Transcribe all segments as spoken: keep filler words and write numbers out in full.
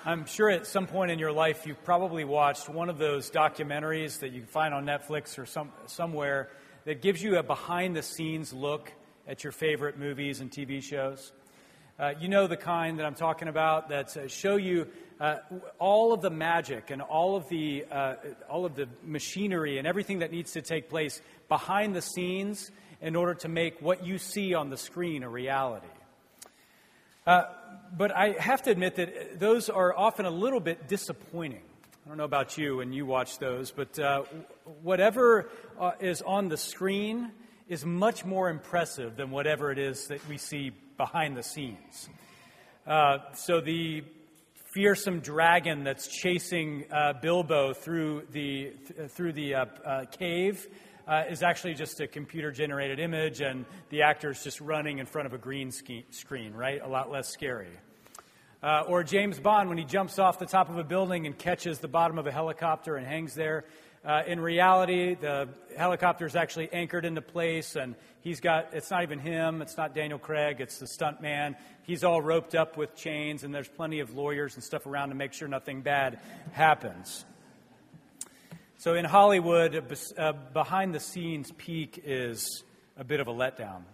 I'm sure at some point in your life you've probably watched one of those documentaries that you can find on Netflix or some somewhere that gives you a behind-the-scenes look at your favorite movies and T V shows. Uh, you know the kind that I'm talking about that uh, show you uh, all of the magic and all of the uh, all of the machinery and everything that needs to take place behind the scenes in order to make what you see on the screen a reality. Uh, but I have to admit that those are often a little bit disappointing. I don't know about you when you watch those, but uh, whatever uh, is on the screen is much more impressive than whatever it is that we see behind the scenes. Uh, so the fearsome dragon that's chasing uh, Bilbo through the th- through the uh, uh, cave uh, is actually just a computer-generated image, and the actor's just running in front of a green ski- screen, right? A lot less scary. Uh, or James Bond when he jumps off the top of a building and catches the bottom of a helicopter and hangs there. Uh, in reality, the helicopter is actually anchored into place, and he's got, it's not even him, it's not Daniel Craig, it's the stunt man. He's all roped up with chains, and there's plenty of lawyers and stuff around to make sure nothing bad happens. So in Hollywood, a behind-the-scenes peek is a bit of a letdown.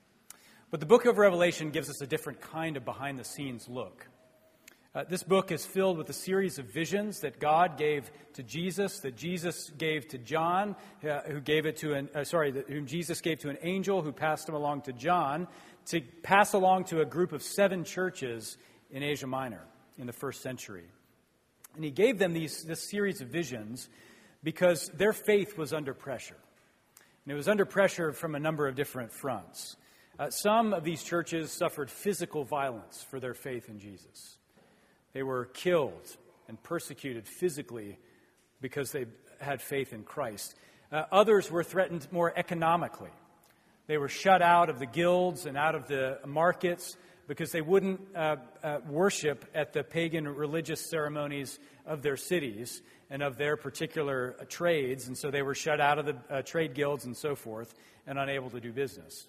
But the book of Revelation gives us a different kind of behind-the-scenes look. Uh, this book is filled with a series of visions that God gave to Jesus, that Jesus gave to John, uh, who gave it to an uh, sorry, that, whom Jesus gave to an angel, who passed him along to John, to pass along to a group of seven churches in Asia Minor in the first century. And he gave them these this series of visions because their faith was under pressure, and it was under pressure from a number of different fronts. Uh, some of these churches suffered physical violence for their faith in Jesus. They were killed and persecuted physically because they had faith in Christ. Uh, others were threatened more economically. They were shut out of the guilds and out of the markets because they wouldn't uh, uh, worship at the pagan religious ceremonies of their cities and of their particular uh, trades. And so they were shut out of the uh, trade guilds and so forth and unable to do business.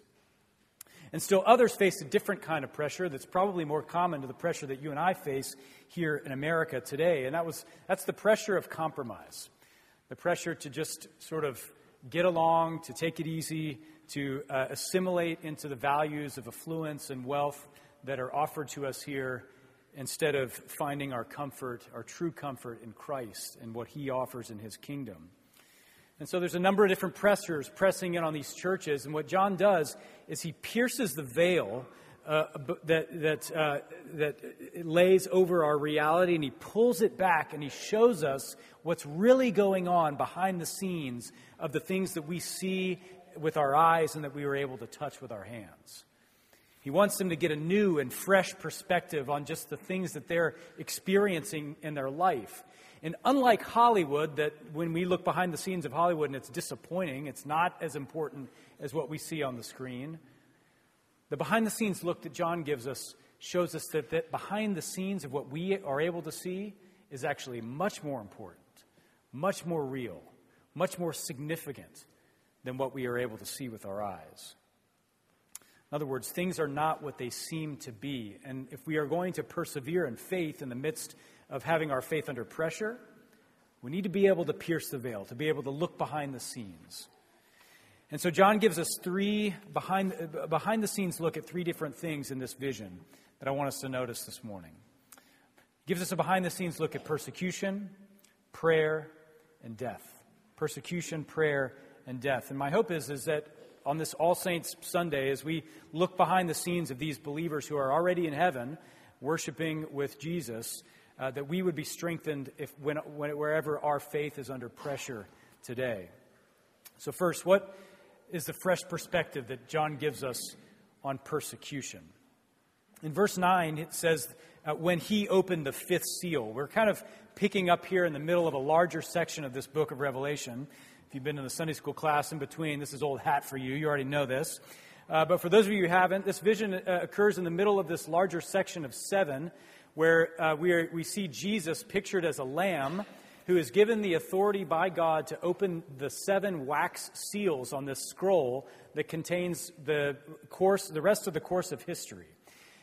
And still others faced a different kind of pressure that's probably more common to the pressure that you and I face here in America today. And that was that's the pressure of compromise, the pressure to just sort of get along, to take it easy, to uh, assimilate into the values of affluence and wealth that are offered to us here instead of finding our comfort, our true comfort in Christ and what he offers in his kingdom. And so there's a number of different pressures pressing in on these churches. And what John does is he pierces the veil uh, that that uh, that lays over our reality, and he pulls it back, and he shows us what's really going on behind the scenes of the things that we see with our eyes and that we were able to touch with our hands. He wants them to get a new and fresh perspective on just the things that they're experiencing in their life. And unlike Hollywood, that when we look behind the scenes of Hollywood and it's disappointing, it's not as important as what we see on the screen, the behind-the-scenes look that John gives us shows us that, that behind the scenes of what we are able to see is actually much more important, much more real, much more significant than what we are able to see with our eyes. In other words, things are not what they seem to be. And if we are going to persevere in faith in the midst of having our faith under pressure, we need to be able to pierce the veil, to be able to look behind the scenes. And so John gives us three behind, behind the scenes look at three different things in this vision that I want us to notice this morning. He gives us a behind the scenes look at persecution, prayer, and death. Persecution, prayer, and death. And my hope is, is that on this All Saints Sunday, as we look behind the scenes of these believers who are already in heaven, worshiping with Jesus, uh, that we would be strengthened if when, when, wherever our faith is under pressure today. So first, what is the fresh perspective that John gives us on persecution? In verse nine, it says, uh, when he opened the fifth seal. We're kind of picking up here in the middle of a larger section of this book of Revelation. If you've been in the Sunday school class in between, this is old hat for you. You already know this. Uh, but for those of you who haven't, this vision uh, occurs in the middle of this larger section of seven, where uh, we, are, we see Jesus pictured as a lamb who is given the authority by God to open the seven wax seals on this scroll that contains the course, the rest of the course of history.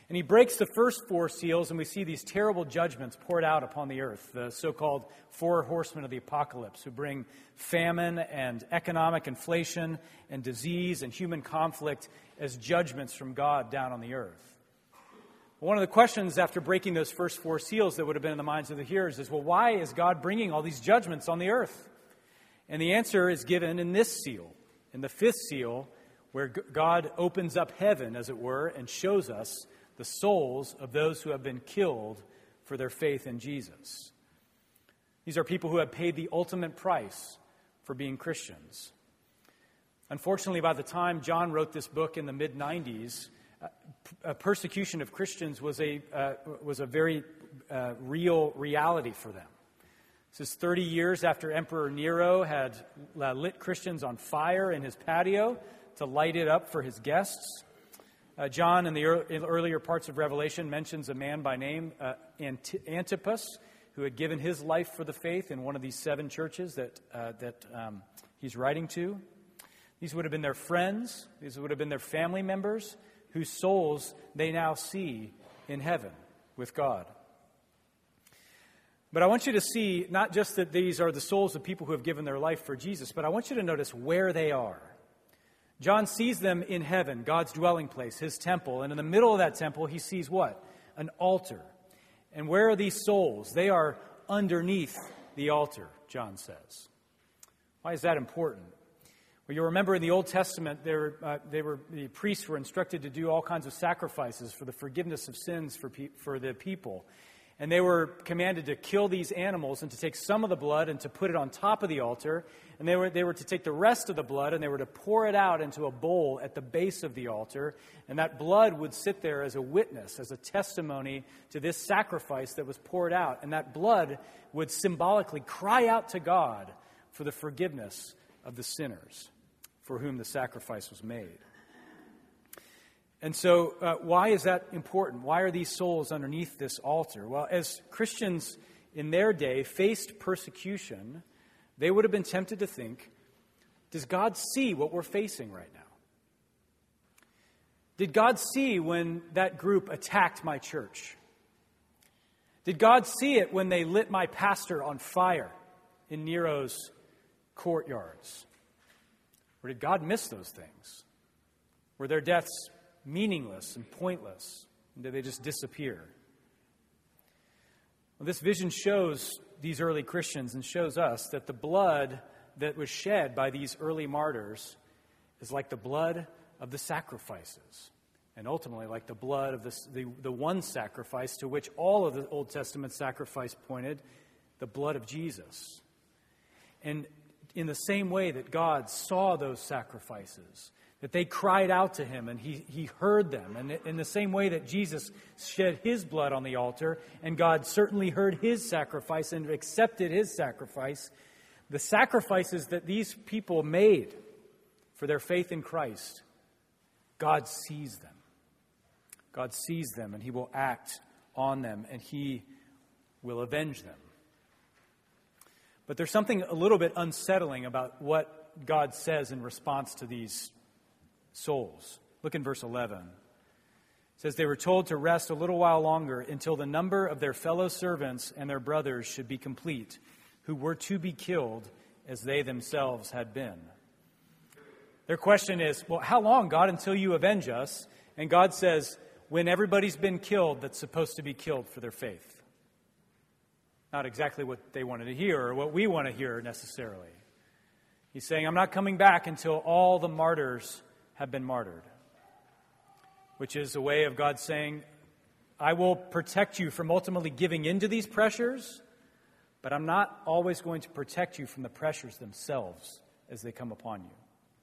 And he breaks the first four seals, and we see these terrible judgments poured out upon the earth, the so-called four horsemen of the apocalypse, who bring famine and economic inflation and disease and human conflict as judgments from God down on the earth. One of the questions after breaking those first four seals that would have been in the minds of the hearers is, well, why is God bringing all these judgments on the earth? And the answer is given in this seal, in the fifth seal, where God opens up heaven, as it were, and shows us the souls of those who have been killed for their faith in Jesus. These are people who have paid the ultimate price for being Christians. Unfortunately, by the time John wrote this book in the mid nineties, uh, persecution of Christians was a uh, was a very uh, real reality for them. This is thirty years after Emperor Nero had uh, lit Christians on fire in his patio to light it up for his guests. Uh, John, in the early, in earlier parts of Revelation, mentions a man by name uh, Ant- Antipas, who had given his life for the faith in one of these seven churches that uh, that um, he's writing to. These would have been their friends. These would have been their family members, whose souls they now see in heaven with God. But I want you to see not just that these are the souls of people who have given their life for Jesus, but I want you to notice where they are. John sees them in heaven, God's dwelling place, his temple. And in the middle of that temple, he sees what? An altar. And where are these souls? They are underneath the altar, John says. Why is that important? Well, you'll remember in the Old Testament, they were, uh, they were, the priests were instructed to do all kinds of sacrifices for the forgiveness of sins for, pe- for the people. And they were commanded to kill these animals and to take some of the blood and to put it on top of the altar. And they were, they were to take the rest of the blood and they were to pour it out into a bowl at the base of the altar. And that blood would sit there as a witness, as a testimony to this sacrifice that was poured out. And that blood would symbolically cry out to God for the forgiveness of the sinners for whom the sacrifice was made. And so uh, why is that important? Why are these souls underneath this altar? Well, as Christians in their day faced persecution, they would have been tempted to think, does God see what we're facing right now? Did God see when that group attacked my church? Did God see it when they lit my pastor on fire in Nero's courtyards? Or did God miss those things? Were their deaths meaningless and pointless? And did they just disappear? Well, this vision shows these early Christians and shows us that the blood that was shed by these early martyrs is like the blood of the sacrifices, and ultimately like the blood of this, the, the one sacrifice to which all of the Old Testament sacrifice pointed, the blood of Jesus. And in the same way that God saw those sacrifices, that they cried out to him and he, he heard them. And in the same way that Jesus shed his blood on the altar and God certainly heard his sacrifice and accepted his sacrifice, the sacrifices that these people made for their faith in Christ, God sees them. God sees them and he will act on them and he will avenge them. But there's something a little bit unsettling about what God says in response to these souls. Look in verse eleven. It says, they were told to rest a little while longer until the number of their fellow servants and their brothers should be complete, who were to be killed as they themselves had been. Their question is, well, how long, God, until you avenge us? And God says, when everybody's been killed that's supposed to be killed for their faith. Not exactly what they wanted to hear or what we want to hear necessarily. He's saying, I'm not coming back until all the martyrs have been martyred. Which is a way of God saying, I will protect you from ultimately giving into these pressures, but I'm not always going to protect you from the pressures themselves as they come upon you.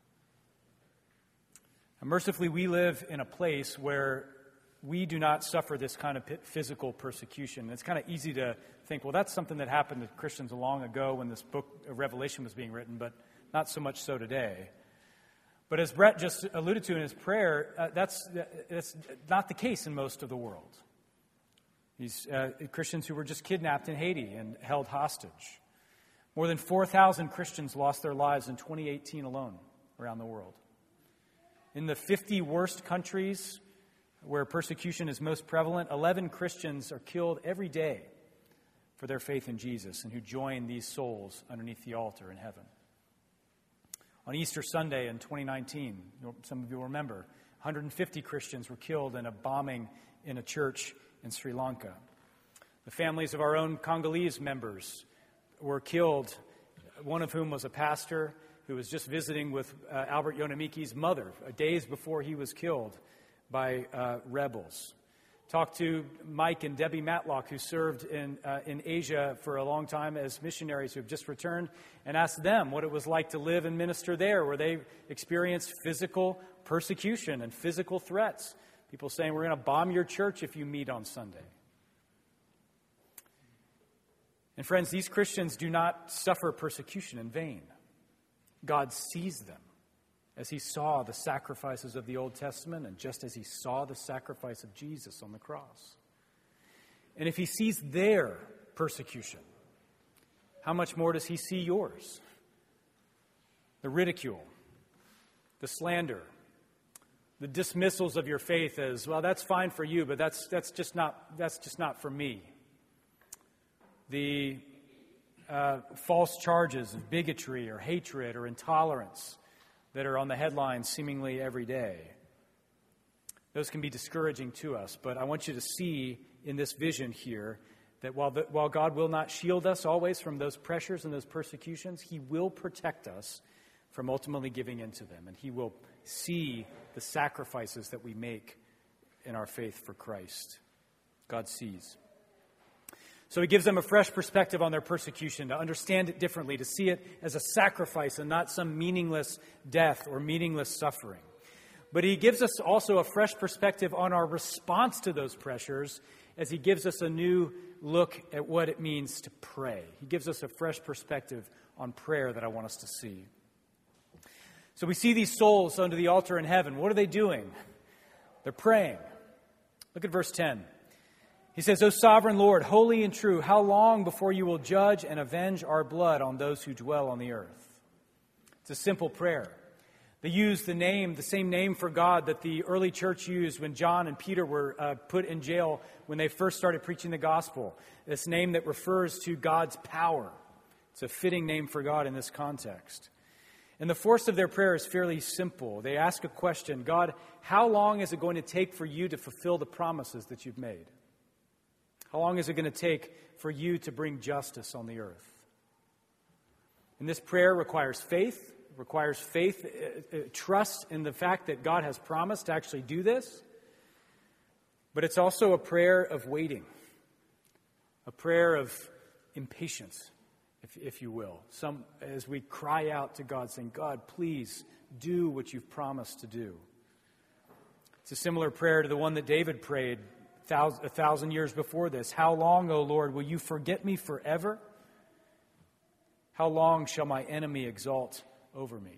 And mercifully, we live in a place where we do not suffer this kind of physical persecution. It's kind of easy to think, well, that's something that happened to Christians long ago when this book of Revelation was being written, but not so much so today. But as Brett just alluded to in his prayer, uh, that's, that's not the case in most of the world. These uh, Christians who were just kidnapped in Haiti and held hostage. More than four thousand Christians lost their lives in twenty eighteen alone around the world. In the fifty worst countries where persecution is most prevalent, eleven Christians are killed every day for their faith in Jesus and who join these souls underneath the altar in heaven. On Easter Sunday in twenty nineteen, some of you will remember, one hundred fifty Christians were killed in a bombing in a church in Sri Lanka. The families of our own Congolese members were killed, one of whom was a pastor who was just visiting with uh, Albert Yonamiki's mother uh, days before he was killed by uh, rebels. Talked to Mike and Debbie Matlock, who served in uh, in Asia for a long time as missionaries who have just returned, and asked them what it was like to live and minister there, where they experienced physical persecution and physical threats. People saying, we're going to bomb your church if you meet on Sunday. And friends, these Christians do not suffer persecution in vain. God sees them as he saw the sacrifices of the Old Testament and just as he saw the sacrifice of Jesus on the cross. And if he sees their persecution, how much more does he see yours? The ridicule, the slander, the dismissals of your faith as, well, that's fine for you, but that's that's just not that's just not for me. The uh, false charges of bigotry or hatred or intolerance that are on the headlines seemingly every day. Those can be discouraging to us, but I want you to see in this vision here that while, the, while God will not shield us always from those pressures and those persecutions, he will protect us from ultimately giving into them, and he will see the sacrifices that we make in our faith for Christ. God sees. So he gives them a fresh perspective on their persecution, to understand it differently, to see it as a sacrifice and not some meaningless death or meaningless suffering. But he gives us also a fresh perspective on our response to those pressures as he gives us a new look at what it means to pray. He gives us a fresh perspective on prayer that I want us to see. So we see these souls under the altar in heaven. What are they doing? They're praying. Look at verse ten. He says, O sovereign Lord, holy and true, how long before you will judge and avenge our blood on those who dwell on the earth? It's a simple prayer. They use the name, the same name for God that the early church used when John and Peter were uh, put in jail when they first started preaching the gospel. This name that refers to God's power. It's a fitting name for God in this context. And the force of their prayer is fairly simple. They ask a question, God, how long is it going to take for you to fulfill the promises that you've made? How long is it going to take for you to bring justice on the earth? And this prayer requires faith, requires faith, uh, uh, trust in the fact that God has promised to actually do this. But it's also a prayer of waiting, a prayer of impatience, if, if you will. Some, as we cry out to God saying, God, please do what you've promised to do. It's a similar prayer to the one that David prayed a thousand years before this. How long, O Lord, will you forget me forever? How long shall my enemy exalt over me?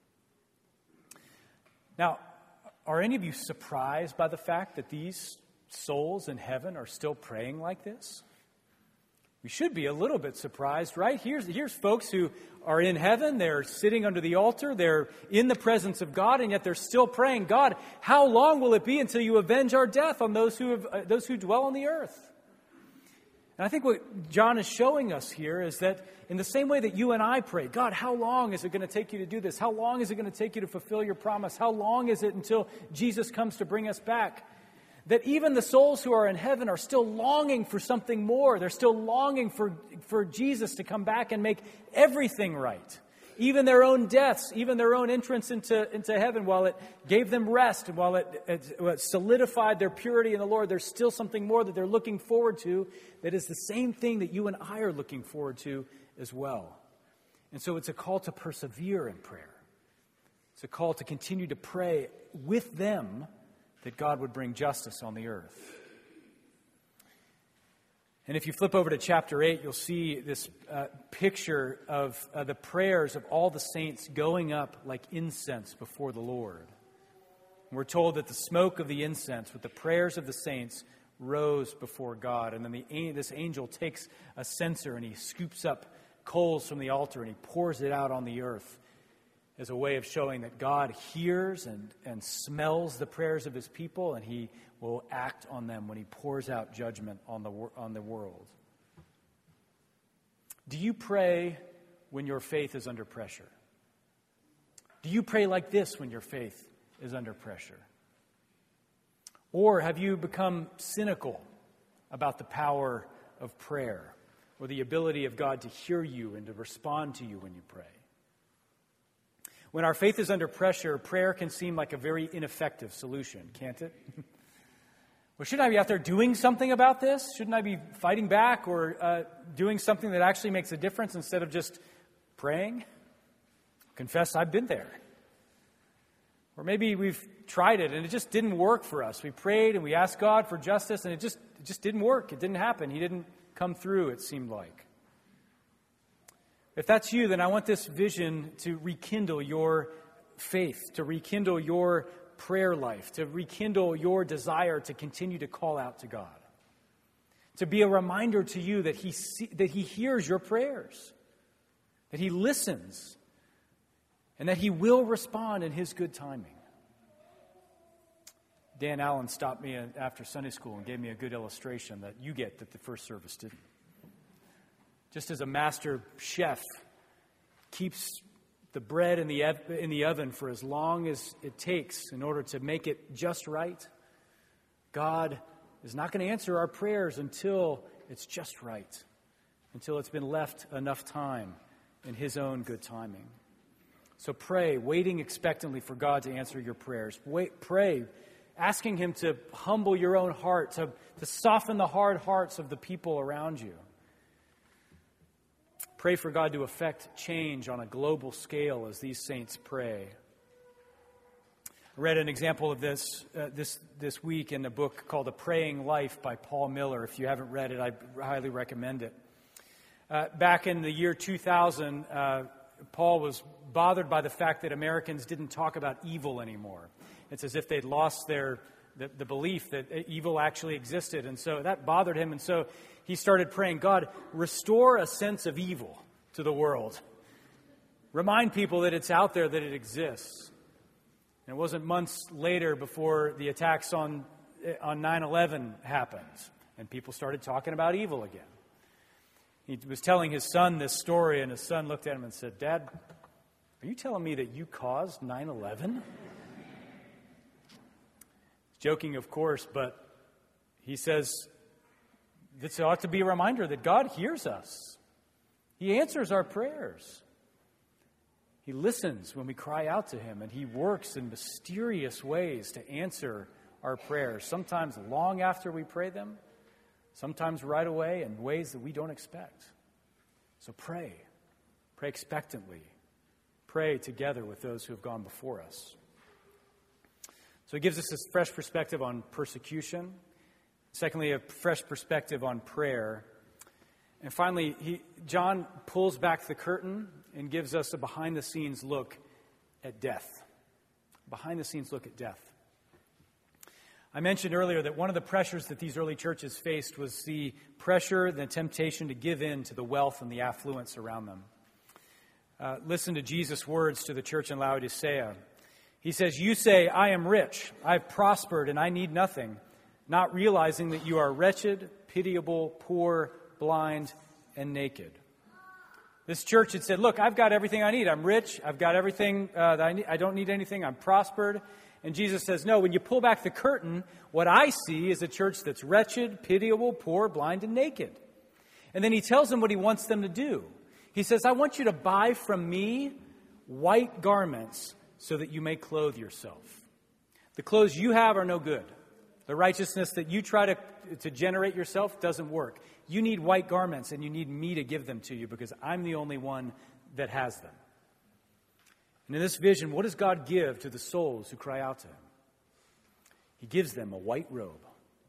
Now, are any of you surprised by the fact that these souls in heaven are still praying like this? We should be a little bit surprised, right? Here's, here's folks who are in heaven. They're sitting under the altar. They're in the presence of God, and yet they're still praying, God, how long will it be until you avenge our death on those who have, uh, those who dwell on the earth? And I think what John is showing us here is that in the same way that you and I pray, God, how long is it going to take you to do this? How long is it going to take you to fulfill your promise? How long is it until Jesus comes to bring us back? That even the souls who are in heaven are still longing for something more. They're still longing for, for Jesus to come back and make everything right. Even their own deaths, even their own entrance into, into heaven, while it gave them rest and while it, it, it solidified their purity in the Lord, there's still something more that they're looking forward to that is the same thing that you and I are looking forward to as well. And so it's a call to persevere in prayer. It's a call to continue to pray with them that God would bring justice on the earth. And if you flip over to chapter eight, you'll see this uh, picture of uh, the prayers of all the saints going up like incense before the Lord. And we're told that the smoke of the incense with the prayers of the saints rose before God. And then the, this angel takes a censer and he scoops up coals from the altar and he pours it out on the earth. as a way of showing that God hears and, and smells the prayers of his people, and he will act on them when he pours out judgment on the, on the world. Do you pray when your faith is under pressure? Do you pray like this when your faith is under pressure? Or have you become cynical about the power of prayer or the ability of God to hear you and to respond to you when you pray? When our faith is under pressure, prayer can seem like a very ineffective solution, can't it? Well, shouldn't I be out there doing something about this? Shouldn't I be fighting back or uh, doing something that actually makes a difference instead of just praying? Confess I've been there. Or maybe we've tried it and it just didn't work for us. We prayed and we asked God for justice and it just, it just didn't work. It didn't happen. He didn't come through, it seemed like. If that's you, then I want this vision to rekindle your faith, to rekindle your prayer life, to rekindle your desire to continue to call out to God, to be a reminder to you that he see, that he hears your prayers, that he listens, and that he will respond in his good timing. Dan Allen stopped me after Sunday school and gave me a good illustration that you get that the first service didn't. Just as a master chef keeps the bread in the in the oven for as long as it takes in order to make it just right, God is not going to answer our prayers until it's just right, until it's been left enough time in his own good timing. So pray, waiting expectantly for God to answer your prayers. Wait, pray, asking him to humble your own heart, to, to soften the hard hearts of the people around you. Pray for God to effect change on a global scale as these saints pray. I read an example of this uh, this this week in a book called A Praying Life by Paul Miller. If you haven't read it, I highly recommend it. Uh, back in the year two thousand, uh, Paul was bothered by the fact that Americans didn't talk about evil anymore. It's as if they'd lost their the, the belief that evil actually existed. And so that bothered him. And so he started praying, God, restore a sense of evil to the world. Remind people that it's out there, that it exists. And it wasn't months later before the attacks on on nine eleven happened. And people started talking about evil again. He was telling his son this story, and his son looked at him and said, Dad, are you telling me that you caused nine eleven? Joking, of course, but he says, this ought to be a reminder that God hears us. He answers our prayers. He listens when we cry out to him, and he works in mysterious ways to answer our prayers, sometimes long after we pray them, sometimes right away in ways that we don't expect. So pray. Pray expectantly. Pray together with those who have gone before us. So it gives us this fresh perspective on persecution. Secondly, a fresh perspective on prayer. And finally, he, John pulls back the curtain and gives us a behind-the-scenes look at death. Behind-the-scenes look at death. I mentioned earlier that one of the pressures that these early churches faced was the pressure, the temptation to give in to the wealth and the affluence around them. Uh, listen to Jesus' words to the church in Laodicea. He says, you say, I am rich, I've prospered, and I need nothing, not realizing that you are wretched, pitiable, poor, blind, and naked. This church had said, look, I've got everything I need. I'm rich. I've got everything uh, that I need. I don't need anything. I'm prospered. And Jesus says, no, when you pull back the curtain, what I see is a church that's wretched, pitiable, poor, blind, and naked. And then he tells them what he wants them to do. He says, I want you to buy from me white garments so that you may clothe yourself. The clothes you have are no good. The righteousness that you try to, to generate yourself doesn't work. You need white garments, and you need me to give them to you because I'm the only one that has them. And in this vision, what does God give to the souls who cry out to him? He gives them a white robe.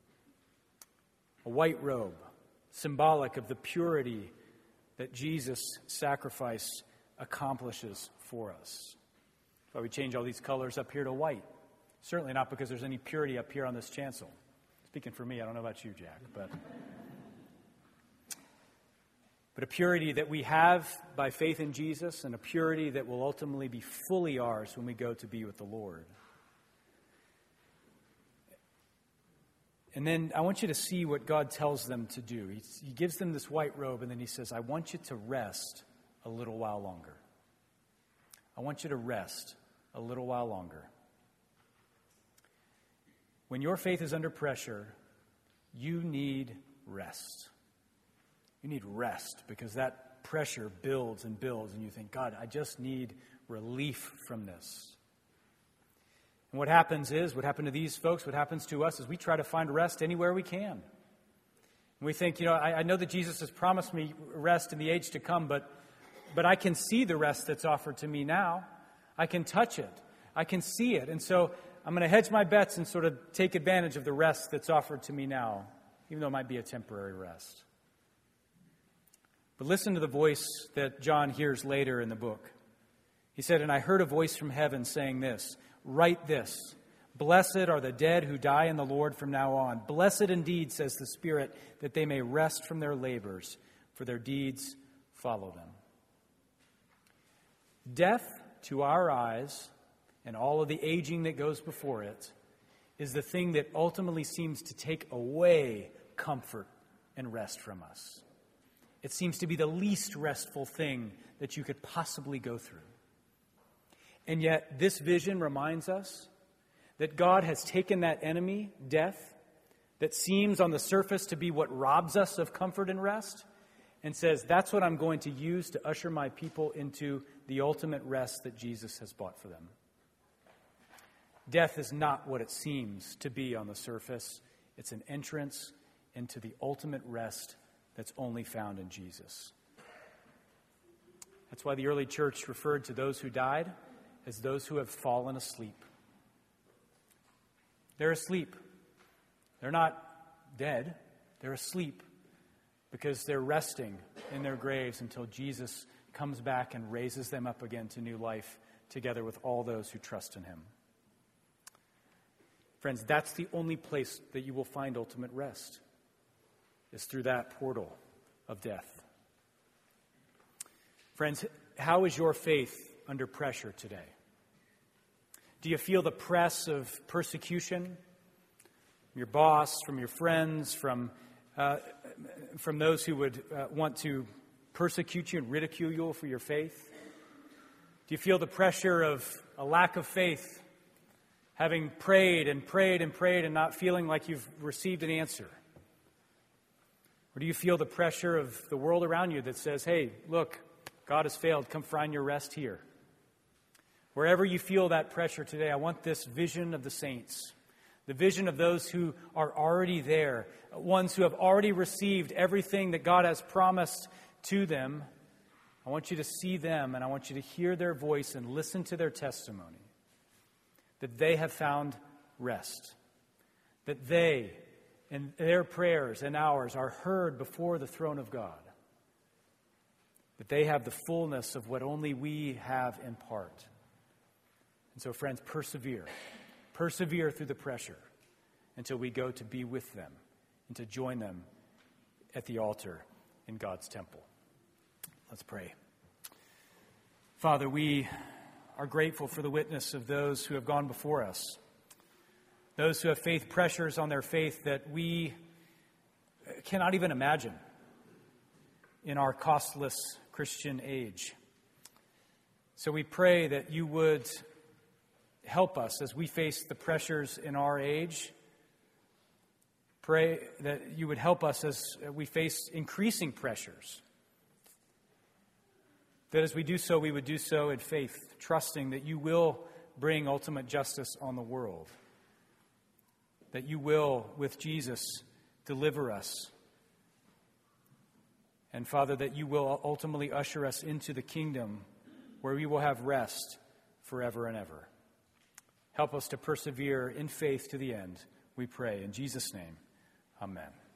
A white robe, symbolic of the purity that Jesus' sacrifice accomplishes for us. That's why we change all these colors up here to white. Certainly not because there's any purity up here on this chancel. Speaking for me, I don't know about you, Jack, but... but a purity that we have by faith in Jesus, and a purity that will ultimately be fully ours when we go to be with the Lord. And then I want you to see what God tells them to do. He, he gives them this white robe, and then he says, I want you to rest a little while longer. I want you to rest a little while longer. When your faith is under pressure, you need rest. You need rest because that pressure builds and builds, and you think, God, I just need relief from this. And what happens is, what happened to these folks, what happens to us is we try to find rest anywhere we can. And we think, you know, I, I know that Jesus has promised me rest in the age to come, but, but I can see the rest that's offered to me now. I can touch it. I can see it. And so I'm going to hedge my bets and sort of take advantage of the rest that's offered to me now, even though it might be a temporary rest. But listen to the voice that John hears later in the book. He said, and I heard a voice from heaven saying this, write this, blessed are the dead who die in the Lord from now on. Blessed indeed, says the Spirit, that they may rest from their labors, for their deeds follow them. Death, to our eyes, and all of the aging that goes before it, is the thing that ultimately seems to take away comfort and rest from us. It seems to be the least restful thing that you could possibly go through. And yet, this vision reminds us that God has taken that enemy, death, that seems on the surface to be what robs us of comfort and rest, and says, that's what I'm going to use to usher my people into the ultimate rest that Jesus has bought for them. Death is not what it seems to be on the surface. It's an entrance into the ultimate rest that's only found in Jesus. That's why the early church referred to those who died as those who have fallen asleep. They're asleep. They're not dead. They're asleep because they're resting in their graves until Jesus comes back and raises them up again to new life together with all those who trust in him. Friends, that's the only place that you will find ultimate rest, is through that portal of death. Friends, how is your faith under pressure today? Do you feel the press of persecution from your boss, from your friends, from uh, from those who would uh, want to persecute you and ridicule you for your faith? Do you feel the pressure of a lack of faith, having prayed and prayed and prayed and not feeling like you've received an answer? Or do you feel the pressure of the world around you that says, hey, look, God has failed, come find your rest here? Wherever you feel that pressure today, I want this vision of the saints, the vision of those who are already there, ones who have already received everything that God has promised to them. I want you to see them, and I want you to hear their voice and listen to their testimony, that they have found rest, that they and their prayers and ours are heard before the throne of God, that they have the fullness of what only we have in part. And so, friends, persevere. Persevere through the pressure until we go to be with them and to join them at the altar in God's temple. Let's pray. Father, we are grateful for the witness of those who have gone before us, those who have faith pressures on their faith that we cannot even imagine in our costless Christian age. So we pray that you would help us as we face the pressures in our age. Pray that you would help us as we face increasing pressures. That as we do so, we would do so in faith, trusting that you will bring ultimate justice on the world. That you will, with Jesus, deliver us. And Father, that you will ultimately usher us into the kingdom where we will have rest forever and ever. Help us to persevere in faith to the end, we pray. In Jesus' name, amen.